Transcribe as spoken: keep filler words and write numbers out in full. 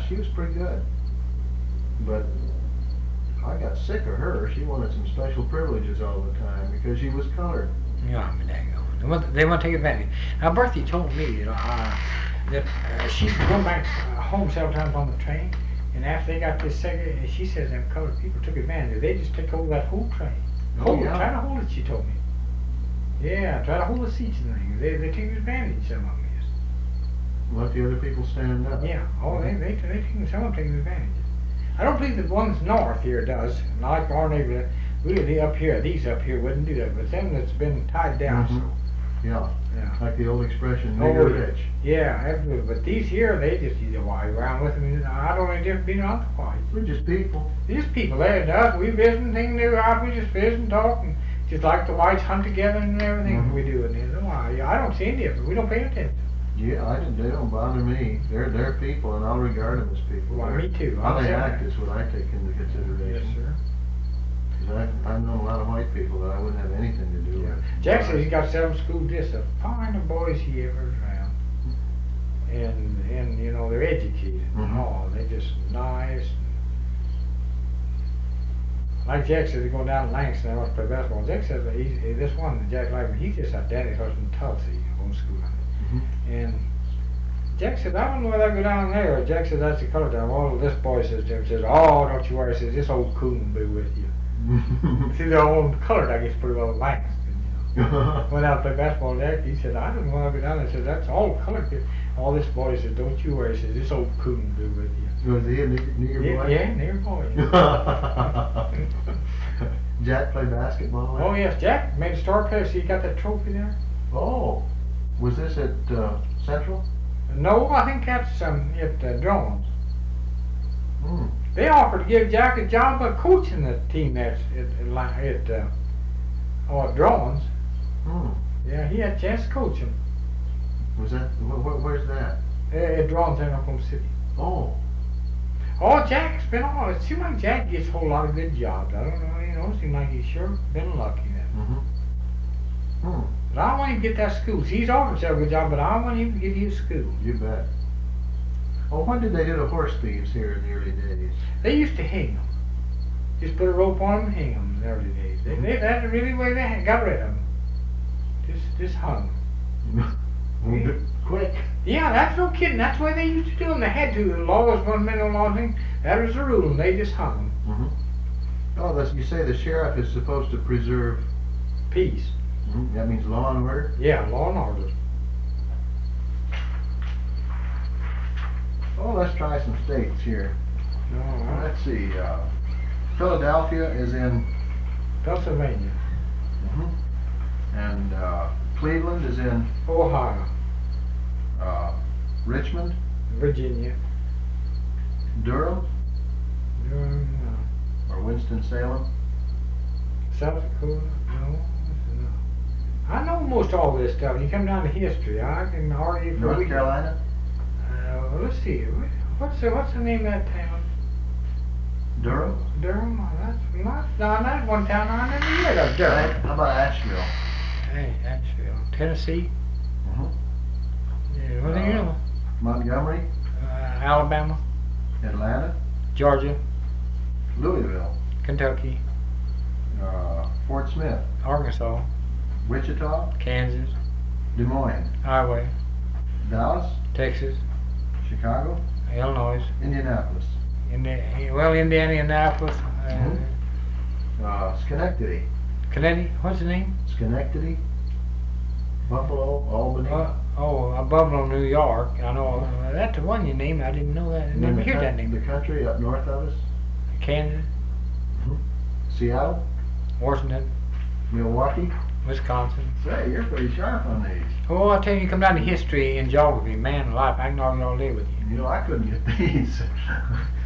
she was pretty good. But I got sick of her. She wanted some special privileges all the time because she was colored. Yeah, I mean, they want, they want to take advantage. Now, Bertha told me, you know, uh, that uh, she's going back uh, home several times on the train, and after they got this segregation, she says them colored people took advantage. They just took over that whole train. Hold Oh, it, yeah. try to hold it, she told me. Yeah, try to hold the seats and things. They, they take advantage, some of them is. Let the other people stand up. Yeah, oh, they, they, they take, some of them take advantage. I don't believe the ones north here does, like our neighborhood, really up here, these up here wouldn't do that, but them that's been tied down, Mhm. so. Yeah, Yeah. like the old expression, Oh, nigger yeah. rich. Yeah, absolutely. But these here, they just either walk around with them. I don't any different being on the white. We're just people. These people there, us, we visit and things new out, we just visit and talk, and just like the whites hunt together and everything Mhm. we do in here. No, I, I don't see any difference. We don't pay attention. Yeah, I didn't, they don't bother me. They're, they're people, and I'll regard them as people. Why, me too. How I'm they saying act that. is what I take into Yes, consideration. sir. 'Cause I've, I've known a lot of white people that I wouldn't have anything to do Yeah. with. Jack says he got seven school discs, the finest boys he ever found. And, and, you know, they're educated and Mhm. all. They're just nice. Like Jack says, he's going down to Langston, I want to play basketball. Jack says that he's, this one, Jack Lyman, he's just identical from Tulsa, homeschooling. Mhm. And Jack said, I don't know whether I go down there. Jack said, that's the color down. Well, this boy says, Jim says, oh, don't you worry. He says, this old coon will be with you. See, they're all colored, I guess, pretty well in Langston, you know. Went out to play basketball, Jack, he said, I don't want to go down there. He said, that's all colored kids. All this boy says, don't you worry. He says, this old coon will be with you. Was he a nigger, nigger Yeah, boy? yeah, near boy. Jack play basketball? there? Oh, yes, Jack made a star player. See, he got that trophy there? Oh, was this at uh, Central? No, I think that's um, at uh, Drones. Hmm. They offered to give Jack a job of coaching the team at at, at, at uh, oh, at Drones. Hmm. Yeah, he had a chance to coach him Was that, wh- wh- where's that? uh, at Drones in Oklahoma City. Oh, Oh, Jack's been on. It seems like Jack gets a whole lot of good jobs. I don't know, you know, it seems like he's sure been lucky then. mm-hmm. Hmm, But I want him to get that school. He's offered several good jobs, but I want him to get his school. you bet. Oh, when did they do the horse thieves here in the early days? They used to hang them. Just put a rope on them and hang them in the early days. They, they, that's really the way they had- got rid of them. Just, just hung them. Well, d- Quick. Yeah, that's no kidding. That's the way they used to do them. They had to. The laws wasn't meant no law thing. That was the rule, and they just hung them. Mm-hmm. Oh, that's, you say the sheriff is supposed to preserve, Peace. mhm, that means law and order? Yeah, law and order. Oh, let's try some states here. No, Well, let's see, uh, Philadelphia is in, Pennsylvania, mhm, and uh, Cleveland is in Ohio, uh, Richmond, Virginia, Durham, Durham, or Winston-Salem. uh, South Dakota. No, no. I know most all this stuff. You come down to history, I can argue for North weeks. Carolina, Uh, well, let's see. What's the what's the name of that town? Durham. Durham. Oh, that's not. No, that's one town I never heard of. Durham. How about Asheville? Hey, Asheville, Tennessee. Mhm. Yeah, what do you know? Montgomery, Uh, Alabama, Atlanta, Georgia, Louisville, Kentucky, uh, Fort Smith, Arkansas, Wichita, Kansas, Des Moines, Iowa, Dallas, Texas, Chicago, Illinois, Indianapolis, Indi- well, Indiana, Indianapolis, uh, Mhm. uh, Schenectady, Connecticut. What's the name? Schenectady, Buffalo, Albany. Uh, oh, uh, Buffalo, New York. I know uh, that's the one you named. I didn't know that. I and then never the heard coun- that name. The country up north of us, Kansas, Seattle, Washington, Milwaukee. Wisconsin. Say, you're pretty sharp on these. Oh, I tell you, you come down to history and geography, man, life. I can argue all day with you. You know, I couldn't get these.